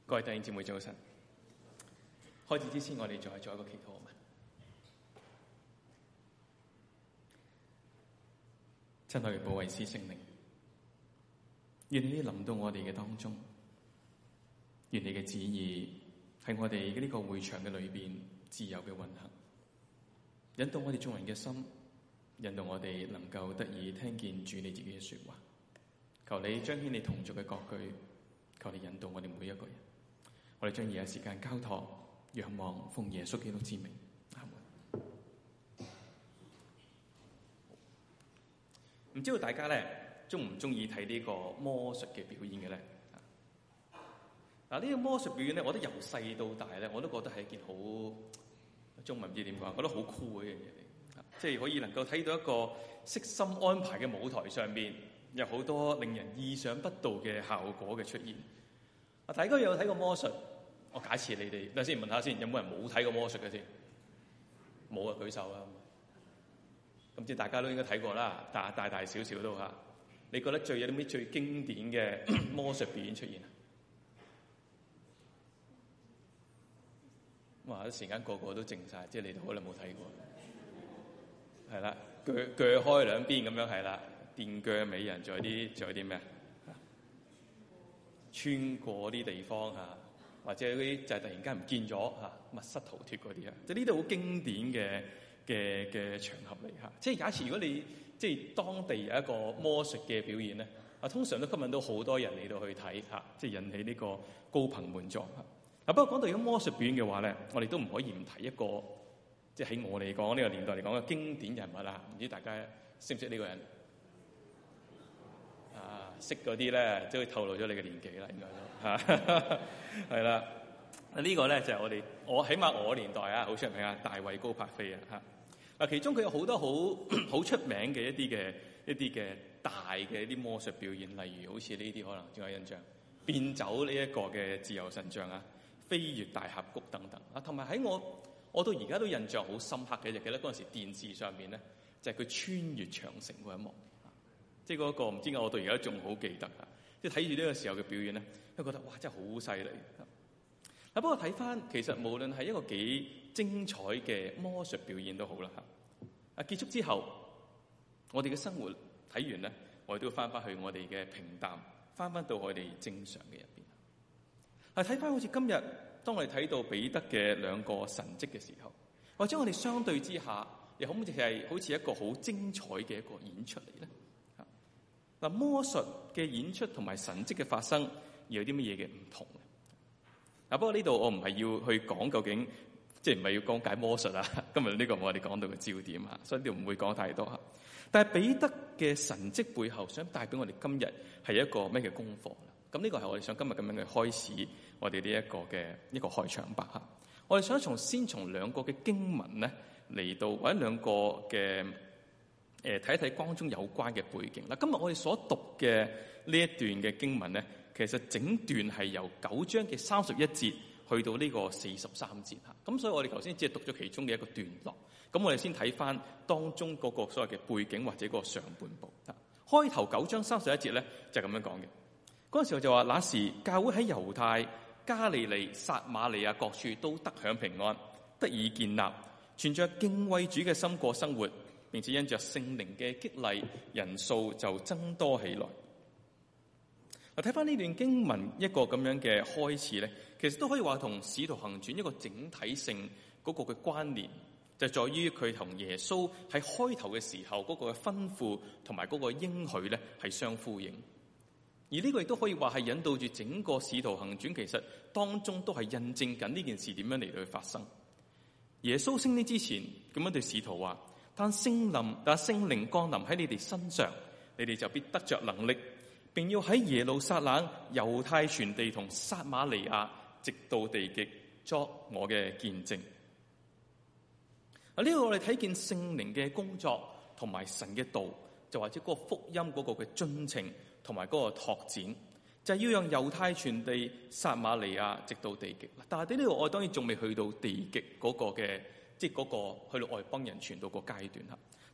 各位弟兄姊妹早晨，開始之前我哋再做一個祈禱好嗎？親愛嘅保惠師聖靈，願你臨到我哋嘅當中，願你嘅旨意喺我哋嘅呢個會場嘅裏邊自由嘅運行，引導我哋眾人嘅心，引導我哋能夠得以聽見主你自己嘅說話。求你彰顯你同族嘅各句，求你引導我哋每一個人。我哋將以下時間交託，仰望奉耶穌基督之名，阿門。唔知道大家咧中唔中意睇呢個魔術嘅表演嘅咧？嗱，呢個魔術表演咧，我覺得由細到大咧，我都覺得係一件好中文唔知點講，覺得好酷嘅一樣嘢嚟。即係可以能夠睇到一個悉心安排嘅舞台上邊，有好多令人意想不到嘅效果嘅出現。大家有睇過魔術？我假設你哋，等先問下先，有冇人冇睇過魔術嘅先？冇啊，舉手啊！咁即係大家都應該睇過啦，大大小小都嚇。你覺得有啲咩最經典嘅魔術表演出現啊？哇！一時間個個都靜晒，即係你哋可能冇睇過。係啦，鋸開兩邊咁樣係啦，電鋸美人，仲有啲咩啊？穿過啲地方嚇，或者嗰啲就係突然間唔見咗嚇，密室逃脫嗰啲啊，即係呢度好經典嘅場合嚟嚇。即係假設如果你即係當地有一個魔術嘅表演咧，通常都吸引到好多人嚟到去睇嚇，即係引起呢個高朋滿座嚇。不過講到如果魔術表演嘅話咧，我哋都唔可以唔提一個，即係喺我嚟講呢個年代嚟講嘅經典人物啦。唔知大家識唔識呢個人？識嗰啲咧，都會透露咗你嘅年紀啦，應該都係啦。呢個咧就係我起碼我年代啊，好出名啊，大衛高柏飛啊嚇。嗱，其中佢有好多好出名嘅一啲嘅大嘅一啲魔術表演，例如好似呢啲可能仲有印象，變走呢一個嘅自由神像啊，飛越大峽谷等等啊，同埋喺我到而家都印象好深刻嘅，就記得嗰陣時電視上面咧就係佢穿越長城嗰一幕。即係嗰個唔知點解我到而家仲好記得啊！即係睇住呢個時候嘅表演咧，都覺得哇，真係好犀利。不過睇翻其實無論係一個幾精彩嘅魔術表演都好啦嚇。結束之後，我哋嘅生活睇完咧，我哋都要翻返去我哋嘅平淡，翻到我哋正常嘅入邊。睇翻好似今日，當我哋睇到彼得嘅兩個神蹟嘅時候，或者我哋相對之下，又可唔可以係好似一個好精彩嘅一個演出嚟咧？嗱，魔術嘅演出同埋神蹟嘅發生，有啲乜嘢嘅唔同咧？不過呢度我唔係要去講究竟，即係唔係要講解魔術啊？今日呢個我哋講到嘅焦點嚇，所以呢度唔會講太多嚇。但係彼得嘅神蹟背後，想帶俾我哋今日係一個咩嘅功課？咁呢個係我哋想今日咁樣去開始我哋呢一個嘅一個開場白嚇。我哋想先從兩個嘅經文咧嚟到，或者兩個嘅。睇一睇當中有關嘅背景啦。今日我哋所讀嘅呢一段嘅經文咧，其實整段係由9章嘅31節去到呢個43節嚇。咁所以我哋頭先只係讀咗其中嘅一個段落。咁我哋先睇翻當中嗰個所謂嘅背景或者嗰個上半部。開頭9章31節咧就係咁樣講嘅。嗰陣時候就話，那時教會喺猶太、加利利、撒瑪利亞各處都得享平安，得以建立，存着敬畏主嘅心過生活。並且因着聖靈嘅激勵，人數就增多起來。睇翻呢段經文一個咁樣嘅開始咧，其實都可以話同使徒行傳一個整體性嗰個嘅關聯，就在於佢同耶穌喺開頭嘅時候嗰個嘅吩咐同埋嗰個應許咧係相呼應。而呢個亦都可以話係引導住整個使徒行傳，其實當中都係印證緊呢件事點樣嚟到去發生。耶穌升天之前咁樣對使徒話，但聖靈降臨喺你哋身上，你哋就必得着能力，並要喺耶路撒冷、猶太全地同撒瑪利亞，直到地極，作我嘅見證。呢個我哋睇見聖靈嘅工作同埋神嘅道，就或者嗰個福音嗰個嘅進程同埋嗰個拓展，就係要讓猶太全地、撒瑪利亞直到地極。但係呢度我當然仲未去到地極嗰個嘅。即係嗰個去到外邦人傳道個階段嚇，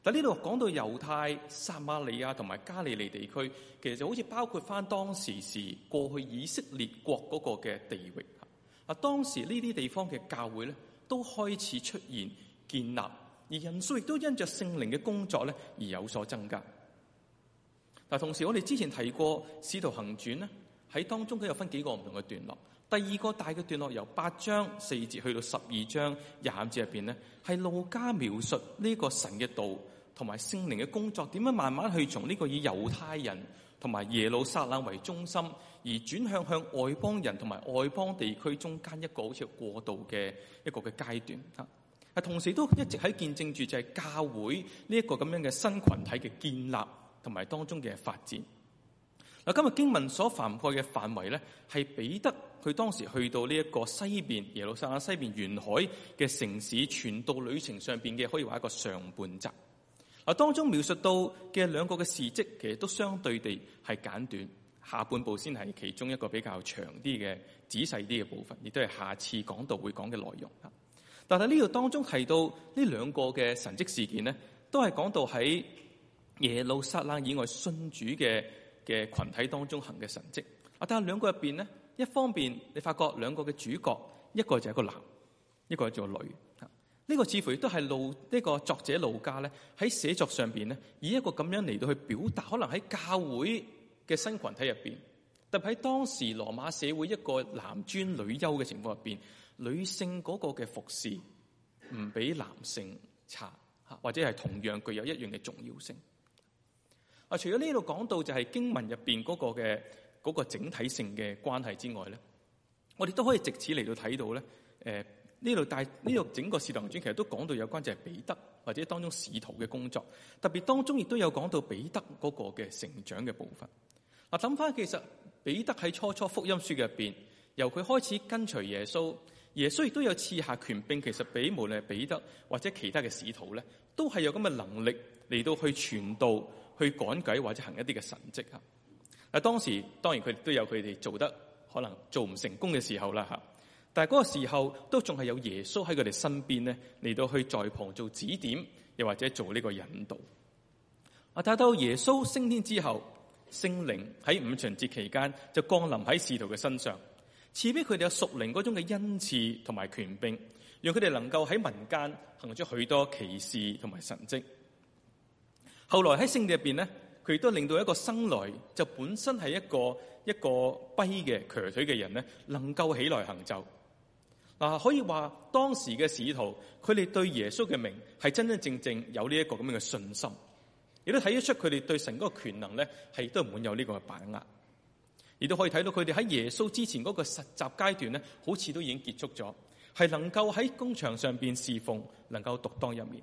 但呢度講到猶太、撒瑪利亞同埋加利利地區，其實就好似包括翻當時過去以色列國嗰個嘅地域。當時呢啲地方嘅教會咧，都開始出現建立，而人數亦都因着聖靈嘅工作咧而有所增加。嗱，同時我哋之前提過《使徒行傳》咧，喺當中都有分幾個唔同嘅段落。第二個大嘅段落由8章4節去到12章25節入邊咧，係路加描述呢個神嘅道同埋聖靈嘅工作點樣慢慢去從呢個以猶太人同埋耶路撒冷為中心，而轉向外邦人同埋外邦地區中間一個好似過渡嘅一個嘅階段啊。同時都一直喺見證住就係教會呢一個咁樣嘅新群體嘅建立同埋當中嘅發展。嗱，今日經文所涵蓋嘅範圍咧，係彼得佢當時去到呢一個西邊耶路撒冷西邊沿海嘅城市傳道旅程上邊嘅，可以話一個上半集。嗱，當中描述到嘅兩個嘅事蹟，其實都相對地係簡短，下半部先係其中一個比較長啲嘅仔細啲嘅部分，亦都係下次講道會講嘅內容。但係呢度當中提到呢兩個嘅神蹟事件咧，都係講到喺耶路撒冷以外信主嘅群體當中行嘅神蹟。但係兩個入邊咧，一方面你發覺兩個嘅主角，一個就係一個男，一個係做女。呢個似乎亦都係呢個作者路加咧喺寫作上邊咧，以一個咁樣嚟到去表達，可能喺教會嘅新群體入邊，特別喺當時羅馬社會一個男尊女優嘅情況入邊，女性嗰個嘅服侍唔比男性差，或者係同樣具有一樣嘅重要性。除咗呢度講到就係經文入邊嗰個整體性嘅關係之外咧，我哋都可以藉此嚟到睇到咧，呢度整個使徒行傳其實都講到有關就係彼得或者當中使徒嘅工作，特別當中亦都有講到彼得嗰個嘅成長嘅部分。嗱，諗翻其實彼得喺初福音書入邊，由佢開始跟隨耶穌，耶穌亦都有賜下權柄，其實俾無論係彼得或者其他嘅使徒咧，都係有咁嘅能力嚟到去傳道、去趕鬼或者行一啲嘅神蹟啊。嗱，當然佢哋都有佢哋做得可能做唔成功嘅時候啦嚇。但係嗰個時候都仲係有耶穌喺佢哋身邊咧，嚟到去在旁做指點，又或者做呢個引導。睇到耶穌升天之後，聖靈喺五旬節期間就降臨喺使徒嘅身上，賜俾佢哋有屬靈嗰種嘅恩賜同埋權柄，讓佢哋能夠喺民間行出許多奇事同埋神蹟。後來喺聖殿入邊咧，佢亦都令到一個生來就本身係一個跛嘅瘸腿嘅人咧，能夠起來行走。可以話當時嘅使徒，佢哋對耶穌嘅名係真真正正有呢一個咁樣嘅信心，亦都睇得出佢哋對神嗰個權能咧係都滿有呢個嘅把握。亦都可以睇到佢哋喺耶穌之前嗰個實習階段咧，好似都已經結束咗，係能夠喺工場上邊侍奉，能夠獨當一面。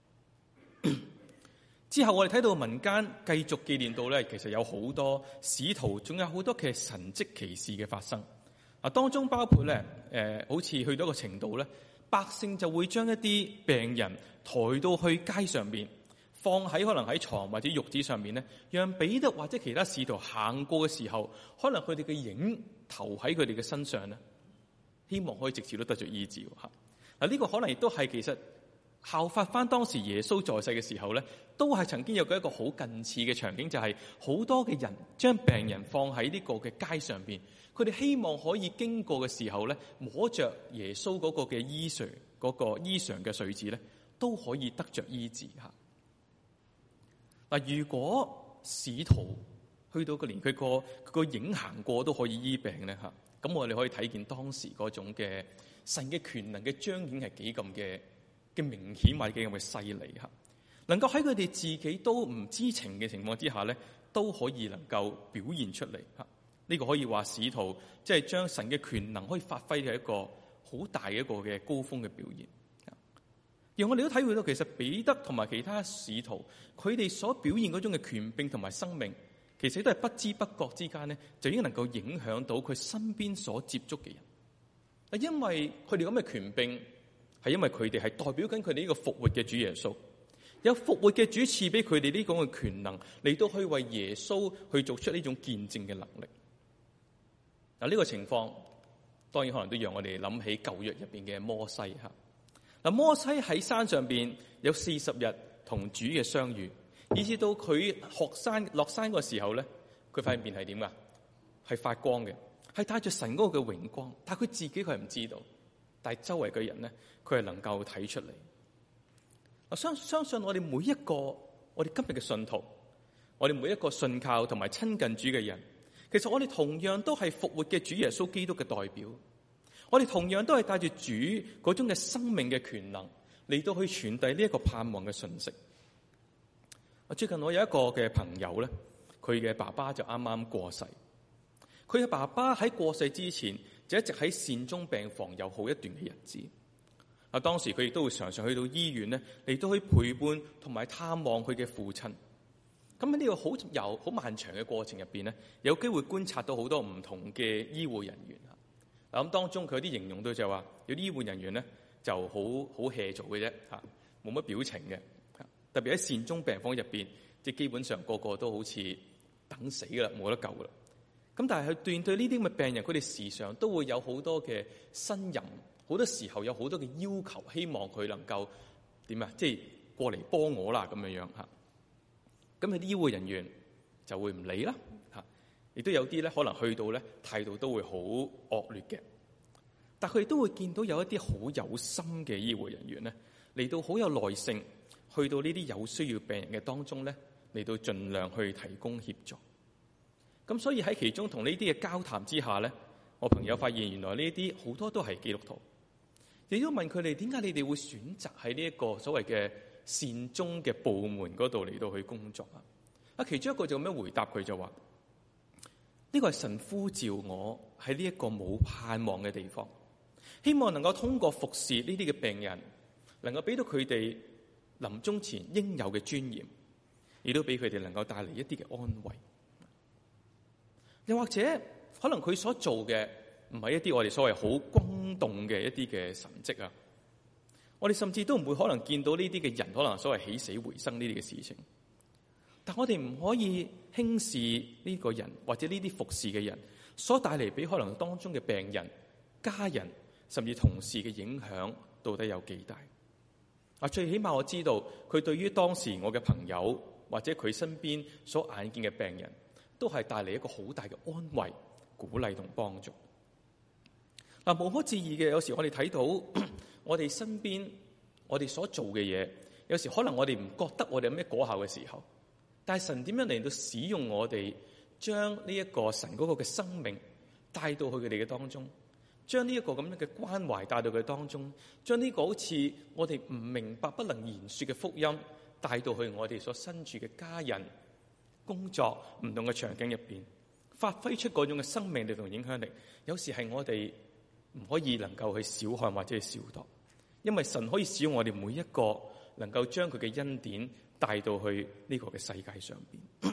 之後我哋睇到民間繼續紀念到咧，其實有好多使徒，仲有好多嘅神蹟奇事嘅發生。當中包括咧，好似去到一個程度咧，百姓就會將一啲病人抬到去街上面，放喺可能喺床或者褥子上面咧，讓彼得或者其他使徒行過嘅時候，可能佢哋嘅影投喺佢哋嘅身上咧，希望可以直接都得着醫治嚇。呢個可能亦都係其實效法翻當時耶穌在世嘅時候咧，都係曾經有過一個好近似嘅場景，就係好多嘅人將病人放喺呢個嘅街上邊。佢哋希望可以經過嘅時候咧，摸着耶穌嗰個嘅衣裳嘅穗子咧，都可以得着醫治嚇。如果使徒去到個連佢個影行過都可以醫病咧嚇，咁我哋可以睇見當時嗰種嘅神嘅權能嘅彰顯係幾咁嘅明顯，或者幾咁嘅犀利嚇。能夠喺佢哋自己都唔知情嘅情況之下咧，都可以能夠表現出嚟嚇。呢個可以話使徒即係將神嘅權能可以發揮嘅一個好大嘅一個嘅高峰嘅表現。而我哋都體會到，其實彼得同埋其他使徒，佢哋所表現嗰種嘅權柄同埋生命，其實都係不知不覺之間咧，就已經能夠影響到佢身邊所接觸嘅人。因為佢哋咁嘅權柄，係因為佢哋係代表緊佢哋呢個復活嘅主耶穌，有復活嘅主賜俾佢哋呢種嘅權能，嚟到去為耶穌去做出呢種見證嘅能力。呢個情況當然可能都讓我哋諗起舊約入邊嘅摩西嚇。摩西喺山上邊有40日同主嘅相遇，以至到佢落山嗰個時候咧，佢塊面係點噶？係發光嘅，係帶住神嗰個嘅榮光，但係佢自己佢係唔知道，但係周圍嘅人咧，佢係能夠睇出嚟。我相信我哋每一個，我哋今日嘅信徒，我哋每一個信靠同埋親近主嘅人，其實我哋同樣都係復活嘅主耶穌基督嘅代表，我哋同樣都係帶住主嗰種嘅生命嘅權能嚟到去傳遞呢一個盼望嘅信息。最近我有一個嘅朋友咧，佢嘅爸爸就啱啱過世，佢嘅爸爸喺過世之前就一直喺善終病房有好一段嘅日子。當時佢亦都會常常去到醫院咧，嚟到去陪伴同埋探望佢嘅父親。咁喺呢個好漫長嘅過程入邊咧，有機會觀察到好多唔同嘅醫護人員。咁當中佢有啲形容到就話，有啲醫護人員咧就好 hea 做嘅啫，冇乜表情嘅。特別喺善終病房入邊，即係基本上個個都好似等死噶啦，冇得救噶啦。咁但係佢對呢啲咁嘅病人，佢哋時常都會有好多嘅呻吟，好多時候有好多嘅要求，希望佢能夠點啊，即係過嚟幫我啦咁樣嚇。咁啲醫護人員就會唔理啦嚇，亦都有啲咧可能去到咧態度都會好惡劣嘅。但佢哋都會見到有一啲好有心嘅醫護人員咧，嚟到好有耐性，去到呢啲有需要病人嘅當中咧，嚟到盡量去提供協助。咁所以喺其中同呢啲嘅交談之下咧，我朋友發現原來呢啲好多都係基督徒。亦都問佢哋點解你哋會選擇喺呢一個所謂嘅善終嘅部門嗰度嚟到去工作啊？其中一個就咁樣回答佢就話：呢個係神呼召我喺呢一個冇盼望嘅地方，希望能夠通過服侍呢啲嘅病人，能夠俾到佢哋臨終前應有嘅尊嚴，亦都俾佢哋能夠帶嚟一啲嘅安慰。又或者可能佢所做嘅唔係一啲我哋所謂好轟動嘅一啲嘅神蹟啊，我哋甚至都唔會可能見到呢啲嘅人可能所謂起死回生呢啲嘅事情。但我哋唔可以輕視呢個人或者呢啲服侍嘅人所帶嚟俾可能當中嘅病人、家人甚至同事嘅影響到底有幾大？最起碼我知道佢對於當時我嘅朋友或者佢身邊所眼見嘅病人，都係帶嚟一個好大嘅安慰、鼓勵同幫助。無可置疑嘅，有時我哋睇到我哋身邊我哋所做嘅嘢，有時可能我哋唔覺得我哋有咩果效嘅時候，但係神點樣嚟到使用我哋，將呢一個神嗰個嘅生命帶到去佢哋嘅當中，將呢一個咁樣嘅關懷帶到佢哋當中，將呢個好似我哋唔明白、不能言說嘅福音帶到去我哋所身處嘅家人、工作唔同嘅場景入邊，發揮出嗰種嘅生命力同影響力。有時係我哋唔可以能夠去小看或者去少度，因為神可以使用我哋每一個，能夠將佢嘅恩典帶到去呢個嘅世界上邊。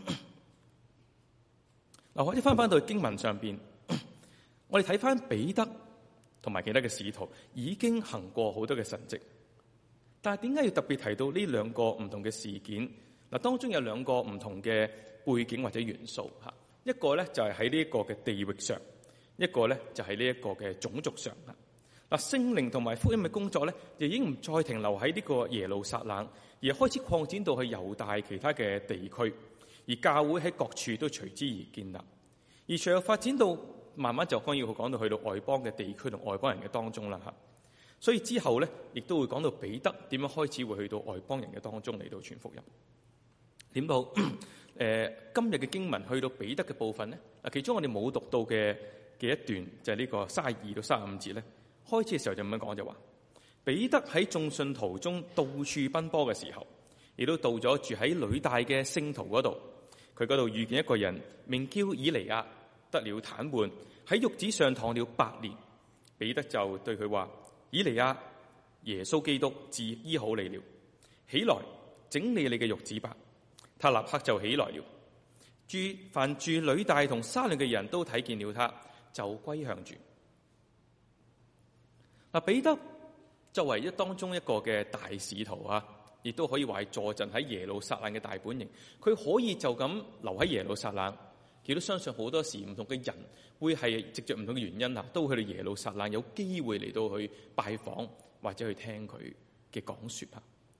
或者翻到經文上邊，我哋睇翻彼得同埋其他嘅使徒已經行過好多嘅神蹟，但係點解要特別提到呢兩個唔同嘅事件？當中有兩個唔同嘅背景或者元素嚇，一個咧就係喺呢一個嘅地域上，一個咧就係呢一個嘅種族上啦。聖靈同埋福音嘅工作咧，就已經唔再停留喺呢個耶路撒冷，而開始擴展到去猶大其他嘅地區，而教會喺各處都隨之而建立，而隨後發展到慢慢就可以講到去到外邦嘅地區同外邦人嘅當中啦嚇。所以之後咧，亦都會講到彼得點樣開始會去到外邦人嘅當中嚟到傳福音。點到今日嘅經文去到彼得嘅部分咧，其中我哋冇讀到嘅一段就係呢個32到35節咧。開始嘅時候就咁樣講，就話彼得喺眾信徒中到處奔波嘅時候，亦都到咗住喺呂大嘅聖徒嗰度。佢嗰度遇見一個人名叫以利亞，得了癱瘓，喺褥子上躺了8年。彼得就對佢話：以利亞，耶穌基督治醫好你了，起來整理你嘅褥子吧。他立刻就起來了。凡住呂大同沙崙嘅人都睇見了他，就歸向主。彼得作為當中一個嘅大使徒啊，亦都可以話係坐鎮喺耶路撒冷嘅大本營。佢可以就咁留喺耶路撒冷，亦都相信好多時唔同嘅人會係藉着唔同嘅原因啊，都會去到耶路撒冷，有機會嚟到去拜訪或者去聽佢嘅講說啊。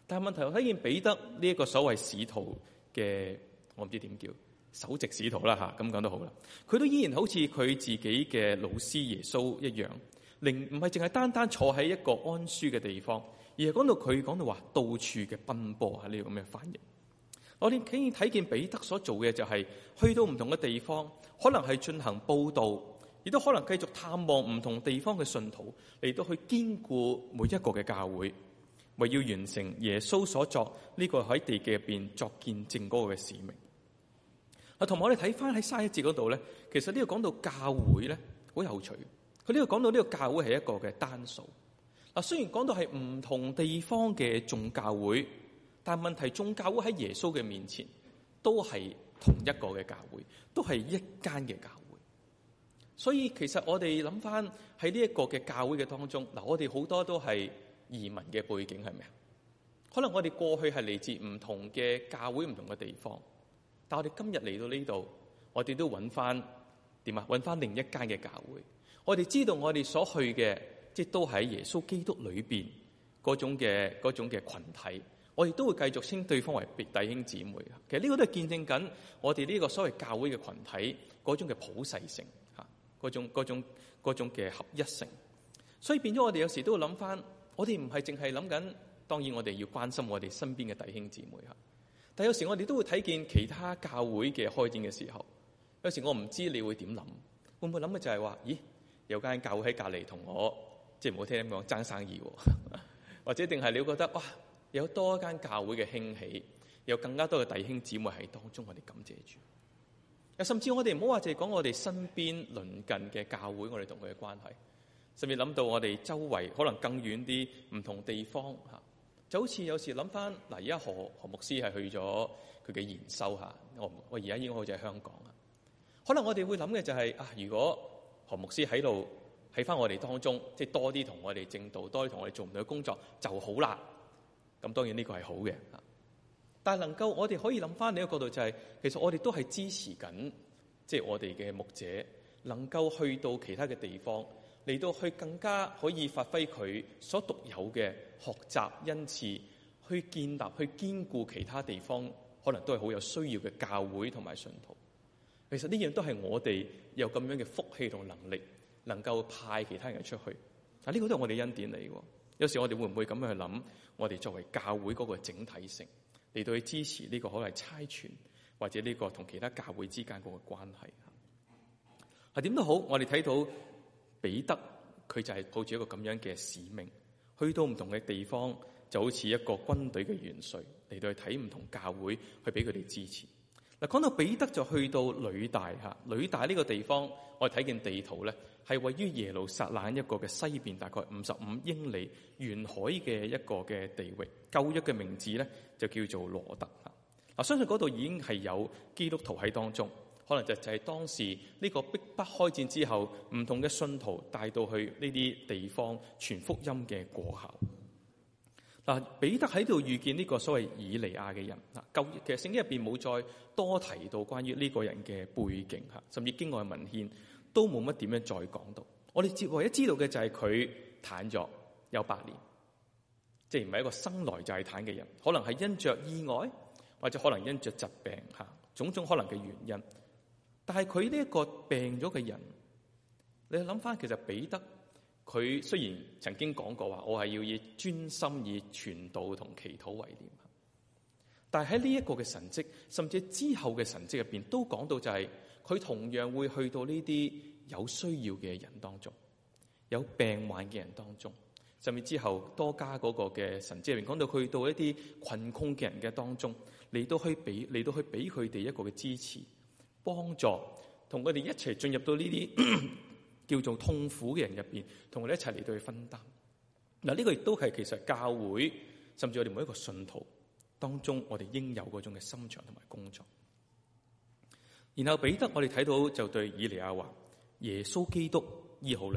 但係問題我睇見彼得呢一個所謂使徒嘅，我唔知點叫首席使徒啦嚇，咁講都好啦。佢都依然好似佢自己嘅老師耶穌一樣，唔係淨係單單坐喺一個安舒嘅地方，而係講到話到處嘅奔波，喺呢個咁嘅翻譯。我哋竟然睇見彼得所做嘅就係去到唔同嘅地方，可能係進行佈道，亦都可能繼續探望唔同地方嘅信徒，嚟到去堅固每一個嘅教會，為要完成耶穌所作呢個喺地嘅入邊作見證嗰個嘅使命。同埋我哋睇翻喺31節嗰度咧，其實呢個講到教會咧好有趣。佢呢個講到呢個教會係一個嘅單數。嗱，雖然講到係唔同地方嘅眾教會，但問題眾教會喺耶穌嘅面前都係同一個嘅教會，都係一間嘅教會。所以其實我哋諗翻喺呢一個嘅教會嘅當中，嗱，我哋好多都係移民嘅背景，係咪啊？可能我哋過去係嚟自唔同嘅教會、唔同嘅地方，但我哋今日嚟到呢度，我哋都揾翻點啊？揾翻另一間嘅教會。我哋知道我哋所去嘅，即係都喺耶穌基督裏邊嗰種嘅群體，我哋都會繼續稱對方為弟兄姊妹。其實呢個都係見證緊我哋呢個所謂教會嘅群體嗰種嘅普世性嚇，嗰種嘅合一性。所以變咗我哋有時都會諗翻，我哋唔係淨係諗緊，當然我哋要關心我哋身邊嘅弟兄姊妹嚇。但有時我哋都會睇見其他教會嘅開展嘅時候，有時我唔知你會點諗，會唔會諗嘅就係話，咦？有間教會喺隔離同我，即係唔好聽咁講爭生意，或者定係你會覺得哇，有多一間教會嘅興起，有更加多嘅弟兄姊妹喺當中，我哋感謝主。甚至我哋唔好話淨係講我哋身邊鄰近嘅教會，我哋同佢嘅關係，甚至諗到我哋周圍可能更遠啲唔同地方嚇，就好似有時諗翻嗱，而家何牧師係去咗佢嘅研修嚇，我而家應該好似喺香港啊，可能我哋會諗嘅就係如果何牧師喺翻我哋當中，即係多啲同我哋正道，多啲同我哋做唔到嘅工作就好啦。咁當然呢個係好嘅，但係能夠我哋可以諗翻另一個角度，就係其實我哋都係支持緊，即係我哋嘅牧者能夠去到其他嘅地方，嚟到去更加可以發揮佢所獨有嘅學習恩賜，去建立、去堅固其他地方可能都係好有需要嘅教會同埋信徒。其實呢樣都係我哋有咁樣嘅福氣同能力，能夠派其他人出去。呢個都係我哋恩典嚟嘅。有時我哋會唔會咁樣去諗？我哋作為教會嗰個整體性嚟到去支持呢個可能係差傳，或者呢個同其他教會之間嗰個關係。點都好，我哋睇到彼得佢就係抱住一個咁樣嘅使命，去到唔同嘅地方，就好似一個軍隊嘅元帥嚟到去睇唔同教會，去俾佢哋支持。嗱，講到彼得就去到呂大嚇，呂大呢個地方，我哋睇見地圖咧，係位於耶路撒冷一個嘅西邊，大概55英里沿海嘅一個嘅地域。舊約嘅名字咧就叫做羅特嚇。嗱，相信嗰度已經係有基督徒喺當中，可能就係當時呢個逼迫開戰之後，唔同嘅信徒帶到去呢啲地方傳福音嘅過效。嗱，彼得喺度遇見呢個所謂以利亞嘅人。嗱，其實聖經入邊冇再多提到關於呢個人嘅背景嚇，甚至經外文獻都冇乜點樣再講到。我哋唯一知道嘅就係佢癱咗有8年，即係唔係一個生來就係癱嘅人，可能係因着意外，或者可能因着疾病嚇，種種可能嘅原因。但係佢呢一個病咗嘅人，你諗翻其實彼得。佢雖然曾經講過話，我係要以專心以傳道同祈禱為念，但係喺呢一個嘅神蹟，甚至之後嘅神蹟入邊，都講到就係佢同樣會去到呢啲有需要嘅人當中，有病患嘅人當中，甚至之後多加嗰個嘅神蹟入邊講到去到一啲困窮嘅人嘅當中，嚟到去俾佢哋一個嘅支持、幫助，同佢哋一齊進入到呢啲叫做痛苦嘅人入邊，同佢哋一齊嚟到去分擔。嗱，呢個亦都係其實教會，甚至我哋每一個信徒當中，我哋應有嗰種嘅心腸同埋工作。然後彼得，我哋睇到就對以利亞話：耶穌基督醫好你。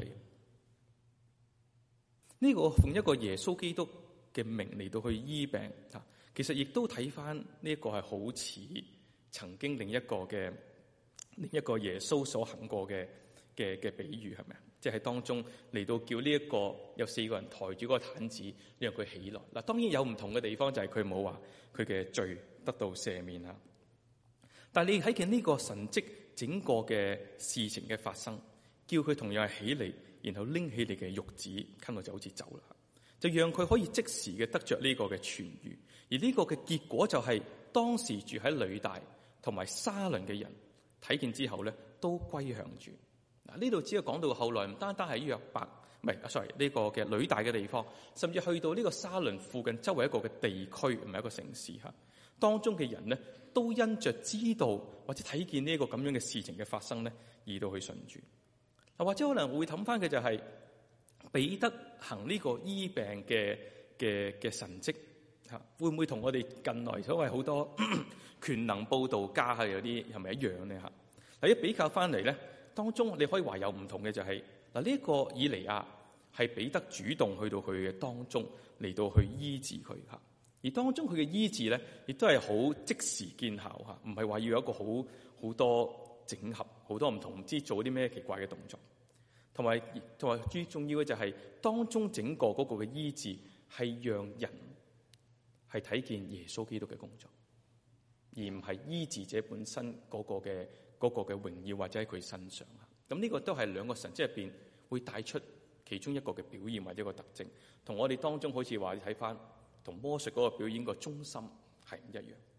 呢個奉一個耶穌基督嘅名嚟到去醫病，其實亦都睇翻呢一個係好似曾經另一個耶穌所行過嘅比喻，係咪啊？ 即係當中嚟到叫呢一個有4個人抬住嗰個毯子，讓佢起來。嗱，當然有唔同嘅地方，就係佢冇話佢嘅罪得到赦免啦。但係你睇見呢個神蹟整個嘅事情嘅發生，叫佢同樣係起嚟，然後拎起你嘅褥子，跟住就好似走啦，就讓佢可以即時嘅得着呢個嘅痊愈。而呢個嘅結果就係當時住喺呂大同埋沙崙嘅人睇見之後咧，都歸向主。嗱，呢度只係講到後來唔單單係約伯，唔係，sorry，呢個嘅呂大嘅地方，甚至去到呢個沙崙附近周圍一個嘅地區，唔係一個城市嚇。當中嘅人咧，都因着知道或者睇見呢個咁樣嘅事情嘅發生咧，而到去信主。嗱，或者可能會諗翻嘅就係彼得行呢個醫病嘅神蹟嚇，會唔會同我哋近來所謂好多權能佈道家係有啲係咪一樣咧嚇？嗱，一比較翻嚟咧，當中你可以話有唔同嘅就係嗱，呢個以利亞係彼得主動去到佢嘅當中嚟到去醫治佢嚇。而當中佢嘅醫治咧，亦都係好即時見效嚇，唔係話要有一個好多整合，好多唔同唔知做啲咩奇怪嘅動作，同埋最重要嘅就係當中整個嗰個嘅醫治係讓人係睇見耶穌基督嘅工作，而唔係醫治者本身嗰個嘅榮耀或者喺佢身上啊。咁呢個都係兩個神蹟入邊會帶出其中一個嘅表現或者一個特徵，同我哋當中好似話你睇翻。同魔術嗰個表演個中心係唔一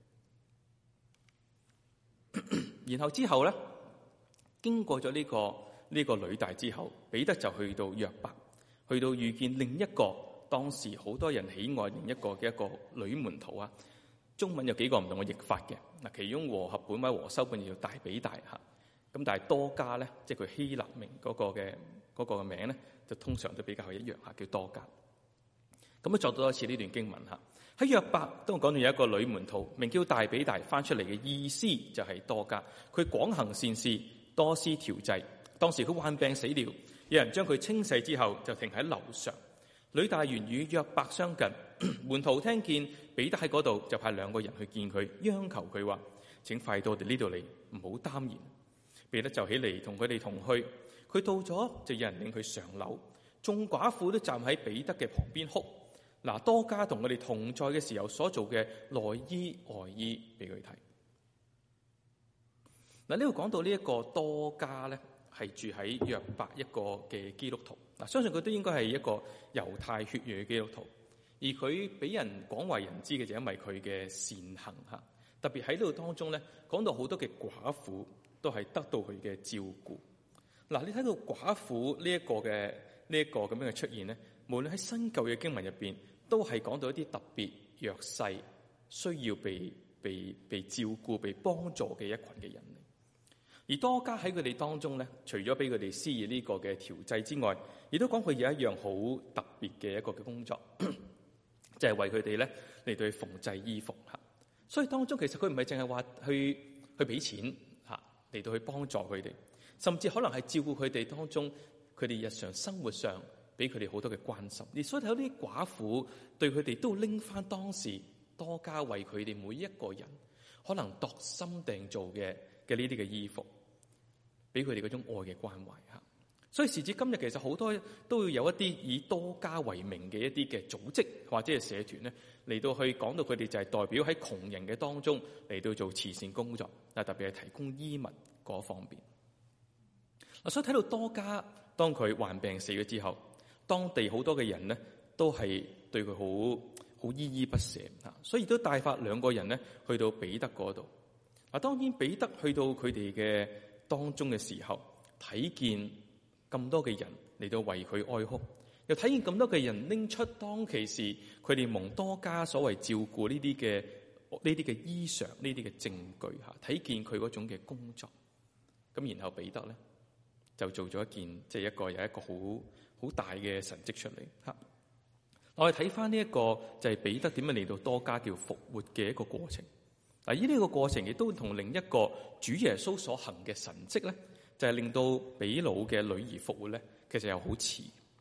樣。然後之後咧，經過咗呢個呂大之後，彼得就去到約伯，去到遇見另一個當時好多人喜愛另一個嘅一個女門徒啊。中文有幾個唔同嘅譯法嘅，嗱，其中和合本或者和修本叫大比大嚇，咁但係多加咧，即係佢希臘名嗰個嘅名咧，就通常都比較一樣嚇，叫多加。咁啊，作多一次呢段經文嚇。喺約伯都講到有一個女門徒，名叫大比大，翻出嚟嘅意思就係多加。佢廣行善事，多施調劑。當時佢患病死了，有人將佢清洗之後，就停喺樓上。呂大原與約伯相近，門徒聽見彼得喺嗰度，就派2個人去見佢，央求佢話：請快到我哋呢度嚟，唔好耽延。彼得就起嚟同佢哋同去。佢到咗，就有人領佢上樓。眾寡婦都站喺彼得嘅旁邊哭。嗱，多加同我哋同在嘅時候所做嘅內衣外衣俾佢睇。嗱，呢度講到呢一個多加咧，係住喺約伯一個嘅基督徒。嗱，相信佢都應該係一個猶太血裔嘅基督徒，而佢俾人廣為人知嘅就因為佢嘅善行嚇。特別喺呢度當中咧，講到好多嘅寡婦都係得到佢嘅照顧。嗱，你睇到寡婦呢一個咁樣嘅出現咧，無論喺新舊嘅經文入邊，都係講到一啲特別弱勢、需要被照顧、被幫助嘅一群嘅人嚟。而多加喺佢哋當中咧，除咗俾佢哋施以呢個嘅調劑之外，亦都講佢有一樣好特別嘅一個嘅工作，就係為佢哋咧嚟到去縫製衣服嚇。所以當中其實佢唔係淨係話去俾錢嚇嚟到去幫助佢哋，甚至可能係照顧佢哋當中佢哋日常生活上。俾佢哋好多嘅關心，而所以睇到啲寡婦對佢哋都拎翻當時多加為佢哋每一個人可能度身訂做嘅呢啲嘅衣服，俾佢哋嗰種愛嘅關懷嚇。所以時至今日，其實好多都會有一啲以多加為名嘅一啲嘅組織或者係社團咧，嚟到去講到佢哋就係代表喺窮人嘅當中嚟到做慈善工作，特別係提供衣物嗰方面。所以睇到多加當佢患病死咗之後，當地好多嘅人咧，都係對佢好依依不捨嚇，所以都帶發2個人咧去到彼得嗰度。當然彼得去到佢哋嘅當中嘅時候，睇見咁多嘅人嚟到為佢哀哭，又睇見咁多嘅人拎出當其時佢哋蒙多加所謂照顧呢啲嘅衣裳、呢啲嘅證據嚇，睇見佢嗰種嘅工作。咁然後彼得咧就做咗一件即係有一個好大嘅神蹟出嚟嚇。我哋睇翻呢一個就係彼得點樣嚟到多加叫復活嘅一個過程。嗱，呢個過程亦都同另一個主耶穌所行嘅神蹟咧，就係令到比魯嘅女兒復活咧，其實又好似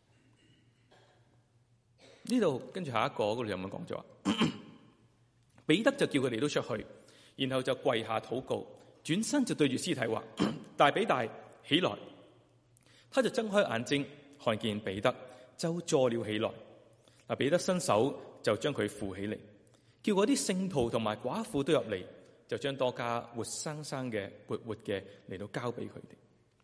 呢度。跟住下一個嗰度有冇講咗啊？彼得就叫佢哋都出去，然後就跪下禱告，轉身就對住屍體話：大比大起來！ 他就睜開眼睛，看見彼得，就坐了起來。嗱，彼得伸手就將佢扶起嚟，叫嗰啲聖徒同埋寡婦都入嚟，就將多加活生生嘅活嘅嚟到交俾佢哋。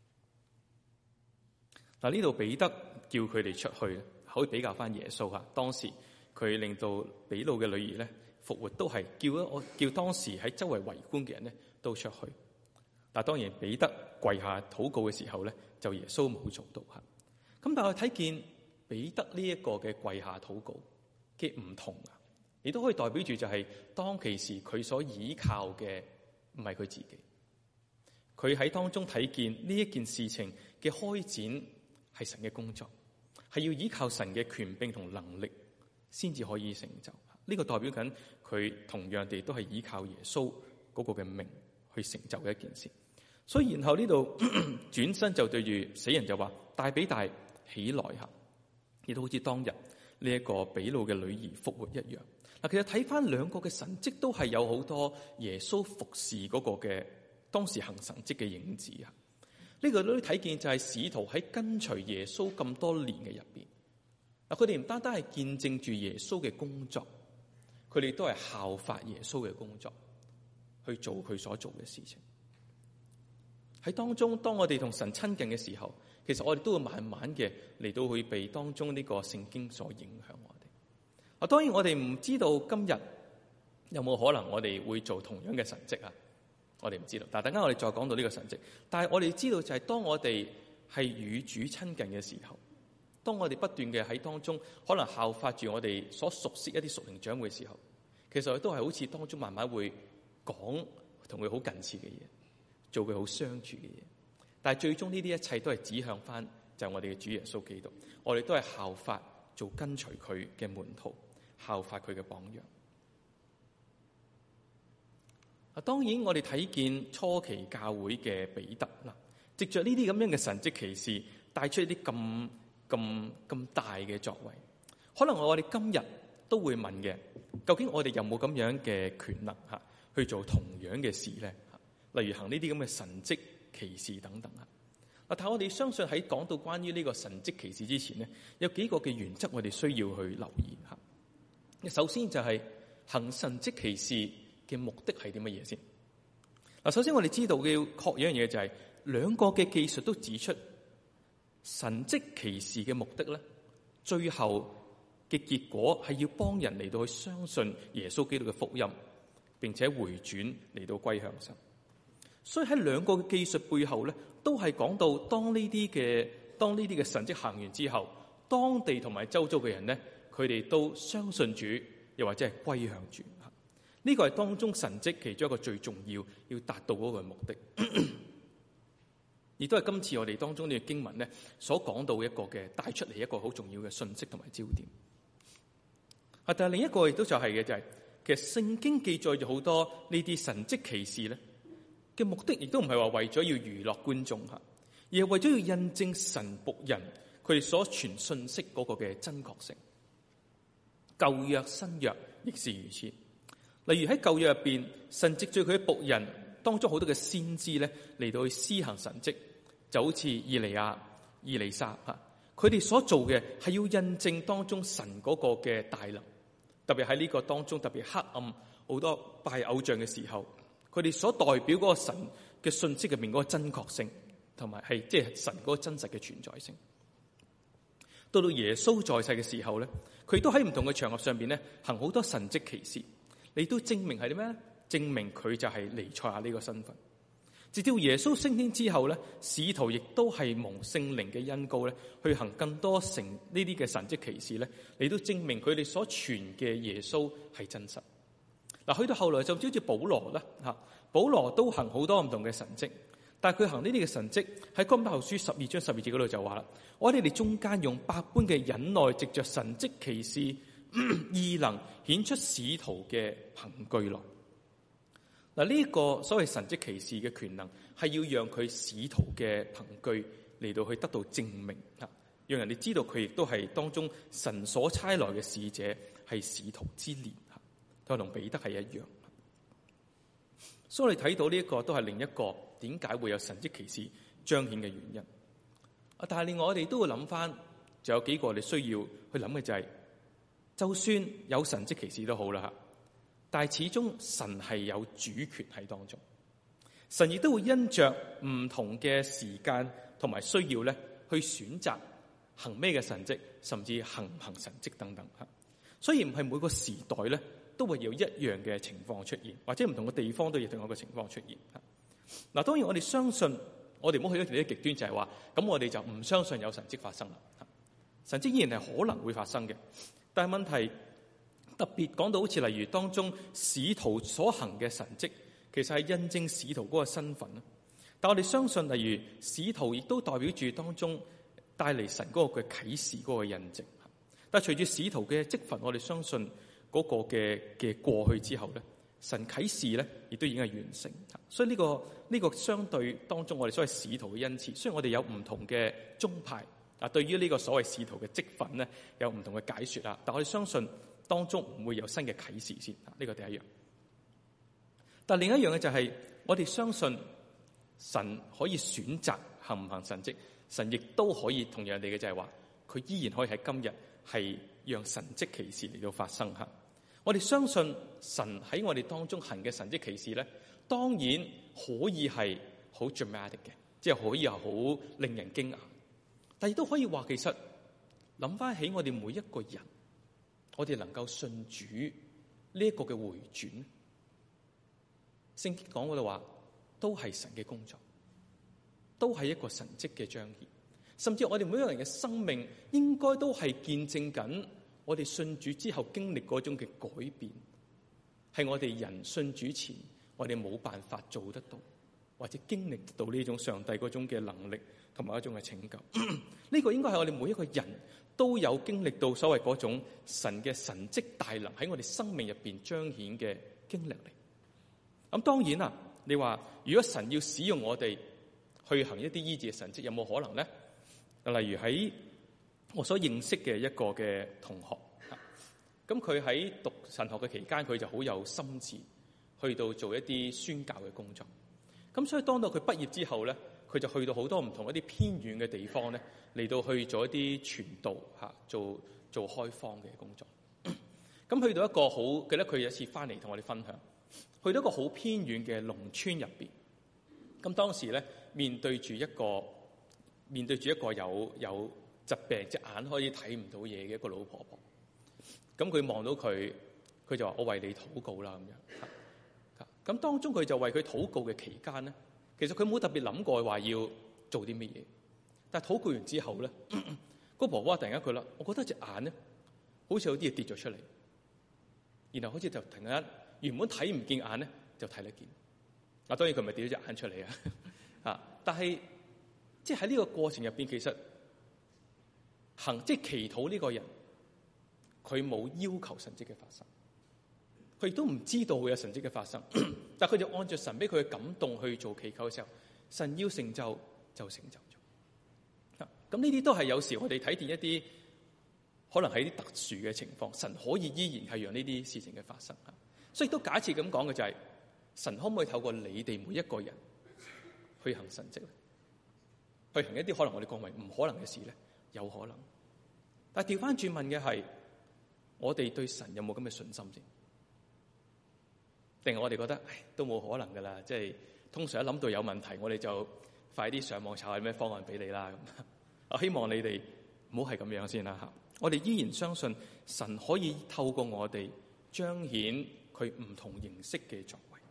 嗱，呢度彼得叫佢哋出去，可以比較翻耶穌嚇。當時佢令到比魯嘅女兒咧復活，都係叫當時喺周圍圍觀嘅人咧都出去。但當然彼得跪下禱告嘅時候咧，就耶穌冇做到嚇。咁但係我睇見彼得呢一個嘅跪下禱告嘅唔同啊，亦都可以代表住就係當其時佢所依靠嘅唔係佢自己，佢喺當中睇見呢一件事情嘅開展係神嘅工作，係要依靠神嘅權柄同能力先至可以成就。呢個代表緊佢同樣地都係依靠耶穌嗰個嘅名去成就嘅一件事。所以然後呢度轉身就對住死人就話：大比大起來嚇！亦都好似當日呢一個比魯嘅女兒復活一樣。嗱，其實睇翻兩個嘅神蹟都係有好多耶穌服侍嗰個嘅當時行神蹟嘅影子啊！呢個都睇見就係使徒喺跟隨耶穌咁多年嘅入邊，嗱，佢哋唔單單係見證住耶穌嘅工作，佢哋都係效法耶穌嘅工作去做佢所做嘅事情。喺當中，當我哋同神親近嘅時候，其實我哋都會慢慢嘅嚟到去被當中呢個聖經所影響我哋。當然我哋唔知道今日有冇可能我哋會做同樣嘅神蹟啊？我哋唔知道。但係等間我哋再講到呢個神蹟。但係我哋知道就係當我哋係與主親近嘅時候，當我哋不斷嘅喺當中可能效法住我哋所熟悉一啲屬靈長輩嘅時候，其實都係好似當中慢慢會講同佢好近似嘅嘢，做佢好相處嘅嘢。但係最終呢啲一切都係指向翻就係我哋嘅主耶穌基督。我哋都係效法做跟隨佢嘅門徒，效法佢嘅榜樣。當然我哋睇見初期教會嘅彼得啦，藉着呢啲咁樣嘅神蹟奇事，帶出一啲咁大嘅作為。可能我哋今日都會問嘅，究竟我哋有冇咁樣嘅權能去做同樣嘅事咧？例如行呢啲咁嘅神蹟奇事等等啊！但係我哋相信喺講到關於呢個神蹟奇事之前呢，有幾個嘅原則我哋需要去留意吓。首先就係行神蹟奇事嘅目的係啲乜嘢先？嗱，首先我哋知道嘅要確認一樣嘢就係兩個嘅技術都指出神蹟奇事嘅目的咧，最後嘅結果係要幫人嚟到去相信耶穌基督嘅福音，並且回轉嚟到歸向神。所以喺兩個嘅技術背後咧，都係講到當呢啲嘅神蹟行完之後，當地同埋周遭嘅人咧，佢哋都相信主，又或者係歸向主。呢個係當中神蹟其中一個最重要達到嗰個目的，亦都係今次我哋當中呢個經文咧所講到一個嘅帶出嚟一個好重要嘅信息同埋焦點。但係另一個亦都就係嘅就係，其實聖經記載咗好多呢啲神蹟奇事咧嘅目的，亦都唔係話為咗要娛樂觀眾吓，而係為咗要印證神僕人佢哋所傳信息嗰個嘅真確性。舊約新約亦是如此。例如喺舊約入邊，神藉住佢嘅僕人當中好多嘅先知咧嚟到去施行神蹟，就好似以利亞、以利沙吓，佢哋所做嘅係要印證當中神嗰個嘅大能，特別喺呢個當中特別黑暗好多拜偶像嘅時候，佢哋所代表嗰個神嘅信息入面嗰個真確性，同埋係即係神嗰個真實嘅存在性。到到耶穌在世嘅時候咧，佢都喺唔同嘅場合上邊咧行好多神蹟奇事。你都證明係啲咩咧？證明佢就係彌賽亞呢個身份。直到耶穌升天之後咧，使徒亦都係蒙聖靈嘅恩膏咧，去行更多呢啲嘅神蹟奇事咧，嚟到證明佢哋所傳嘅耶穌係真實。嗱，去到後來就好似保羅啦嚇，保羅都行好多唔同嘅神蹟，但係佢行呢啲嘅神蹟喺哥林多後書12章12節嗰度就話啦：我哋中間用百般嘅忍耐，藉着神蹟奇事異能顯出使徒嘅憑據來。嗱，呢個所謂神蹟奇事嘅權能係要讓佢使徒嘅憑據嚟到去得到證明啊，讓人哋知道佢亦都係當中神所差來嘅使者，係使徒之列啊，都同彼得係一樣。所以我哋睇到呢一個都係另一個點解會有神蹟奇事彰顯嘅原因。 但係另外我哋都會諗翻，仲有幾個我哋需要去諗嘅就係，就算有神蹟奇事都好啦，但係始終神係有主權喺當中，神亦都會因着唔同嘅時間同埋需要咧，去選擇行咩嘅神蹟，甚至行唔行神蹟等等。所以唔係每個時代咧都會有一樣嘅情況出現，或者唔同嘅地方都有同一個情況出現。嗱，當然我哋相信，我哋唔好去到呢啲極端，就係話咁我哋就唔相信有神蹟發生啦。神蹟依然係可能會發生嘅，但係問題特別講到好似例如當中使徒所行嘅神蹟，其實係印證使徒嗰個身份。但我哋相信，例如使徒亦都代表住當中帶嚟神嗰個嘅啟示嗰個印證。但係隨住使徒嘅職分，我哋相信嗰個嘅過去之後咧，神啟示咧亦都已經係完成。所以呢個相對當中，我哋所謂使徒嘅恩賜，雖然我哋有唔同嘅宗派對於呢個所謂使徒嘅職分咧有唔同嘅解說但我哋相信當中唔會有新嘅啟示先。呢個第一樣。但另一樣嘅就係我哋相信神可以選擇行唔行神蹟，神亦都可以同樣地嘅就係話，佢依然可以喺今日係讓神蹟奇事嚟到發生。我哋相信神喺我哋當中行嘅神蹟奇事咧，當然可以係好 dramatic 嘅，即係可以係好令人驚訝，但亦都可以話，其實諗翻起我哋每一個人，我哋能夠信主呢一個嘅回轉，聖經講嗰度話都係神嘅工作，都係一個神蹟嘅彰顯，甚至我哋每一個人嘅生命應該都係見證緊我哋信主之後經歷嗰種嘅改變，係我哋人信主前我哋冇辦法做得到，或者經歷到呢種上帝嗰種嘅能力同埋一種嘅拯救。呢個應該係我哋每一個人都有經歷到所謂嗰種神嘅神蹟大能喺我哋生命入邊彰顯嘅經歷嚟。咁當然啦，你話如果神要使用我哋去行一啲醫治嘅神蹟，有冇可能咧？例如喺我所認識嘅一個嘅同學，咁佢喺讀神學嘅期間，佢就好有心志去到做一啲宣教嘅工作。咁所以當到佢畢業之後咧，佢就去到好多唔同一啲偏遠嘅地方咧，嚟到去做一啲傳道做開荒嘅工作。咁去到一個好記得，佢有一次翻嚟同我哋分享，去到一個好偏遠嘅農村入邊。咁當時咧面對住一個有疾病，隻眼可以睇唔到嘢嘅一個老婆婆。咁佢望到佢就話：我為你禱告啦咁樣。咁當中佢就為佢禱告嘅期間咧，其實佢冇特別諗過話要做啲乜嘢。但係禱告完之後咧，個婆婆突然間佢啦，我覺得隻眼咧好似有啲嘢跌咗出嚟，然後好似就突然間原本睇唔見眼咧就睇得見。當然佢唔係跌咗隻眼出嚟但係即係喺呢個過程入邊，其實即係祈禱呢個人，佢冇要求神蹟嘅發生，佢亦都唔知道會有神蹟嘅發生，但係佢就按着神俾佢嘅感動去做祈求嘅時候，神要成就就成就咗。咁呢啲都係有時我哋睇見一啲可能係啲特殊嘅情況，神可以依然係讓呢啲事情嘅發生。所以都假設咁講嘅就係，神可唔可以透過你哋每一個人去行神蹟咧？去行一啲可能我哋講為唔可能嘅事咧？有可能。但係調翻轉問嘅係，我哋對神有冇咁嘅信心先？定係我哋覺得都冇可能噶啦？即係通常一諗到有問題，我哋就快啲上網查下咩方案俾你啦。咁我希望你哋唔好係咁樣先啦吓。我哋依然相信神可以透過我哋彰顯佢唔同形式嘅作為。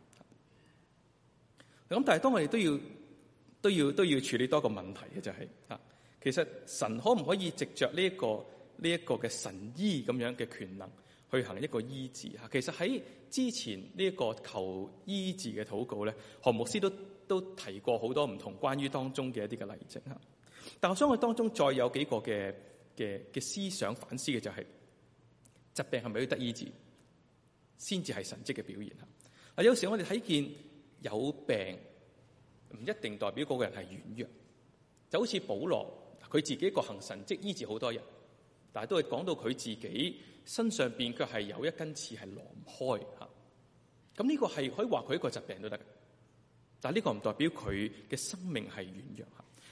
咁但係當我哋都要處理多個問題嘅就係其實神可唔可以藉着呢一個嘅神醫咁樣嘅權能去行一個醫治？其實喺之前呢一個求醫治嘅禱告咧，何牧師都提過好多唔同關於當中嘅一啲嘅例證。但我想佢當中再有幾個嘅思想反思嘅就係，疾病係咪要得醫治先至係神蹟嘅表現？有時我哋睇見有病唔一定代表嗰個人係軟弱，就好似保羅佢自己一個行神蹟醫治好多人，但係都係講到佢自己身上邊卻係有一根刺係攞唔開嚇。咁呢個係可以話佢一個疾病都得，但係呢個唔代表佢嘅生命係軟弱嚇。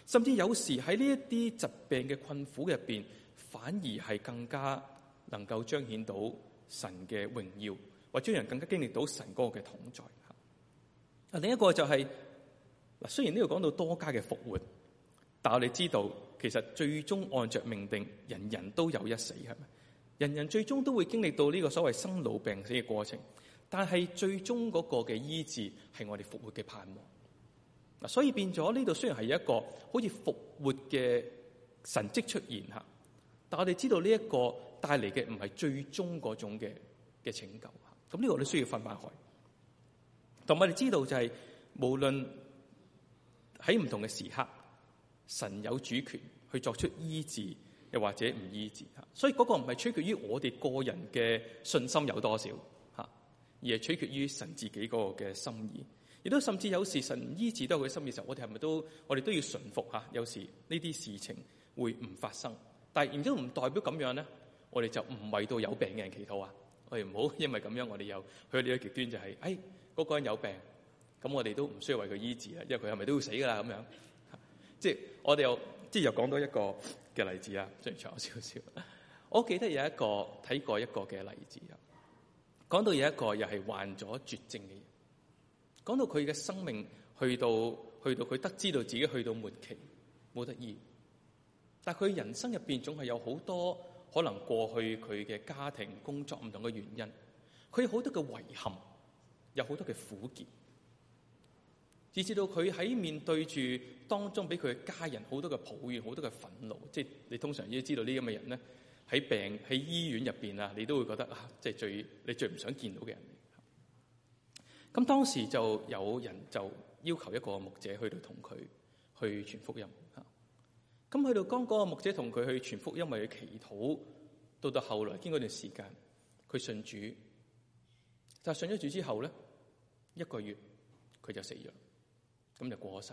甚至有時喺呢一啲疾病嘅困苦入邊，反而係更加能夠彰顯到神嘅榮耀，或者人更加經歷到神嗰個嘅同在。另一個就係嗱，雖然呢度講到多加嘅復活，但我哋知道其實最終按着命定，人人都有一死，係咪？人人最終都會經歷到呢個所謂生老病死嘅過程，但係最終嗰個嘅醫治係我哋復活嘅盼望。嗱，所以變咗呢度雖然係一個好似復活嘅神蹟出現嚇，但我哋知道呢一個帶嚟嘅唔係最終嗰種嘅拯救。咁呢個我哋需要分開。同我哋知道就係無論喺唔同嘅時刻，神有主權去作出醫治，又或者唔醫治。所以嗰個唔係取決於我哋個人嘅信心有多少嚇，而係取決於神自己嗰個嘅心意。亦都甚至有時神唔醫治都係佢心意嘅時候，我哋係咪我哋都要順服嚇？有時呢啲事情會唔發生，但係然之後唔代表咁樣咧，我哋就唔為到有病嘅人祈禱啊！我哋唔好因為咁樣，我哋又去到呢個極端，就係嗰個人有病，咁我哋都唔需要為佢醫治啦，因為佢係咪都要死㗎啦咁樣？即係我哋又講到一個嘅例子啊，雖然長少少。我記得有一個睇過一個嘅例子啊，講到有一個又係患咗絕症嘅人，講到佢嘅生命去到佢得知到自己去到末期冇得醫，但係佢人生入邊總係有好多可能過去佢嘅家庭、工作唔同嘅原因，佢有好多嘅遺憾，有好多嘅苦結，以至到佢喺面對住當中俾佢嘅家人好多嘅抱怨、好多嘅憤怒。即係你通常要知道呢啲咁嘅人咧，喺醫院入邊啊，你都會覺得啊，即係你最唔想見到嘅人。咁當時就有人就要求一個牧者去到同佢去傳福音嚇。咁去到當嗰個牧者同佢去傳福音，為佢祈禱，到後來經過一段時間，佢信主。但係信咗主之後咧，1個月佢就死咗，咁就過咗世。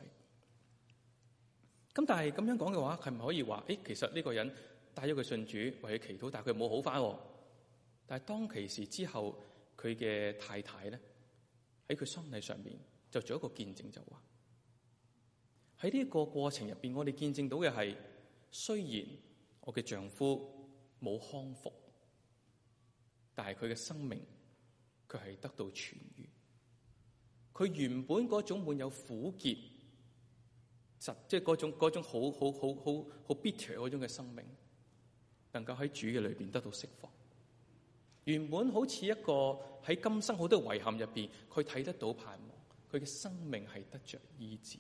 咁但係咁樣講嘅話，係咪可以話其實呢個人帶咗佢信主，為佢祈禱，但係佢冇好返。但係當其時之後，佢嘅太太咧喺佢喪禮上面就做一個見證，就話喺呢個過程入邊，我哋見證到嘅係，雖然我嘅丈夫冇康復，但係佢嘅生命佢係得到痊愈。佢原本嗰種滿有苦結，即係嗰種好 bitter 嗰種嘅生命，能夠喺主嘅裏邊得到釋放。原本好似一個喺今生好多遺憾入邊，佢睇得到盼望，佢嘅生命係得着醫治。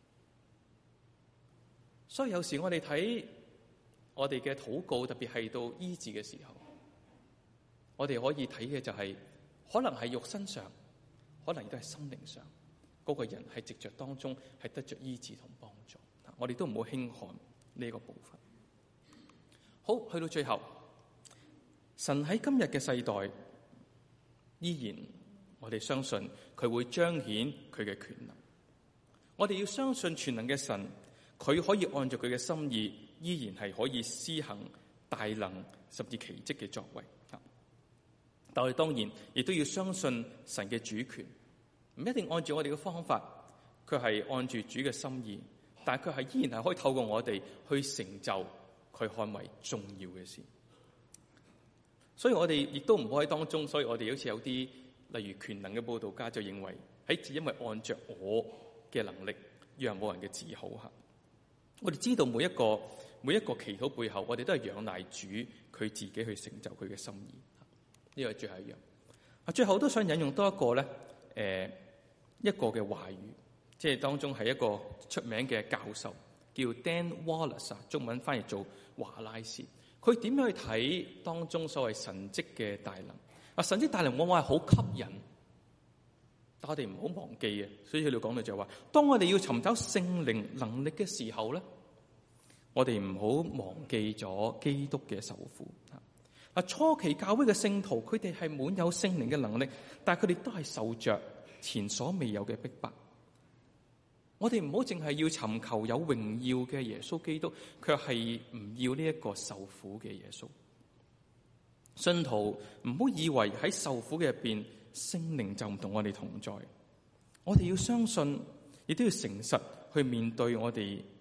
所以有時我哋睇我哋嘅禱告，特別係到醫治嘅時候，我哋可以睇嘅就係，可能係肉身上，可能亦都係心靈上，嗰個人係藉着當中係得着醫治同幫助。我哋都唔好輕看呢個部分。好，去到最後，神喺今日嘅世代，依然我哋相信佢會彰顯佢嘅權能。我哋要相信全能嘅神，佢可以按照佢嘅心意，依然係可以施行大能甚至奇蹟嘅作為。但我哋當然亦都要相信神嘅主權，唔一定按照我哋嘅方法，佢係按住主嘅心意，但係佢係依然係可以透過我哋去成就佢看為重要嘅事。所以我哋亦都唔好喺當中，所以我哋好似有啲例如權能嘅佈道家就認為因為按着我嘅能力，讓冇人嘅自豪嚇。我哋知道每一個祈禱背後，我哋都係仰賴主佢自己去成就佢嘅心意。呢個係最後一樣。最後都想引用多一個咧，一個嘅話語，即係當中係一個出名嘅教授，叫 Dan Wallace， 中文翻譯做華拉斯。佢點樣去睇當中所謂神蹟嘅大能？神蹟大能往往係好吸引，但我哋唔好忘記嘅。所以佢哋講到就係話，當我哋要尋找聖靈能力嘅時候咧，我哋唔好忘記咗基督嘅受苦。初期教會嘅聖徒，佢哋係滿有聖靈嘅能力，但係佢哋都係受着前所未有嘅逼迫。我哋唔好淨係要尋求有榮耀嘅耶穌基督，卻係唔要呢一個受苦嘅耶穌。信徒唔好以為喺受苦嘅入邊，聖靈就唔同我哋同在。我哋要相信，亦都要誠實去面對我哋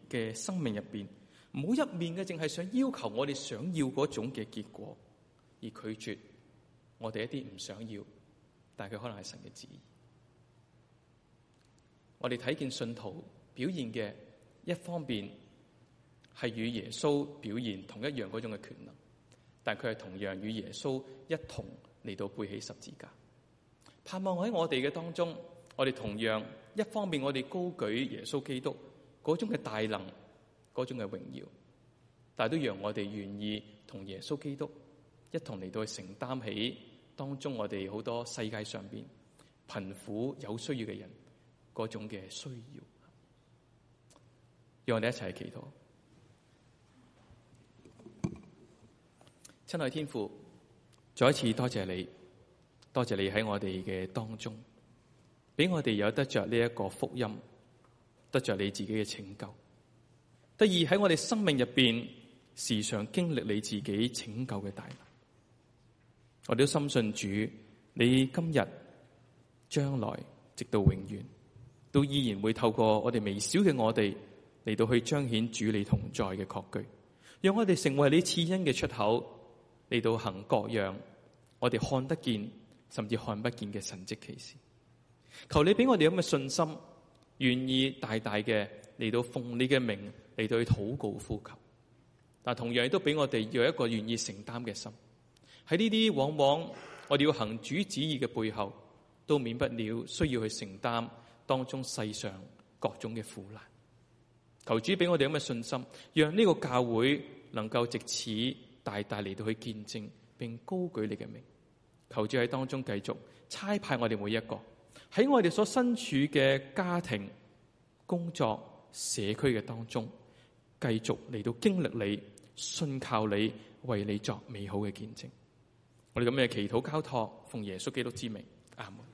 嘅生命入邊，唔好一面嘅淨係想要求我哋想要嗰種嘅結果，而拒絕我哋一啲唔想要，但係佢可能係神嘅旨意。我哋睇見信徒表現嘅一方面係與耶穌表現同一樣嗰種嘅權能，但佢係同樣與耶穌一同嚟到背起十字架。盼望喺我哋嘅當中，我哋同樣一方面我哋高舉耶穌基督嗰種嘅大能，嗰種嘅榮耀，但係都讓我哋願意同耶穌基督一同嚟到去承擔起當中我哋好多世界上邊貧苦有需要嘅人嗰種嘅需要。讓我哋一齊祈禱。親愛天父，再一次多謝你，多謝你喺我哋嘅當中，俾我哋有得着呢一個福音，得着你自己嘅拯救，得以喺我哋生命入邊時常經歷你自己拯救嘅大能。我哋都深信主，你今日、將來直到永遠，都依然會透過我哋微小嘅我哋嚟到去彰顯主你同在嘅確據，讓我哋成為你賜恩嘅出口，嚟到行各樣我哋看得見甚至看不見嘅神蹟奇事。求你俾我哋咁嘅信心，願意大大嘅嚟到奉你嘅名嚟到去禱告呼求，但同樣亦都俾我哋有一個願意承擔嘅心。喺呢啲往往我哋要行主旨意嘅背後，都免不了需要去承擔當中世上各種嘅苦難。求主俾我哋咁嘅信心，讓呢個教會能夠藉此大大嚟到去見證並高舉你嘅名。求主喺當中繼續差派我哋每一個喺我哋所身處嘅家庭、工作、社區嘅當中，繼續嚟到經歷你、信靠你，為你作美好嘅見證。我哋咁嘅祈禱交託，奉耶穌基督之名，阿門。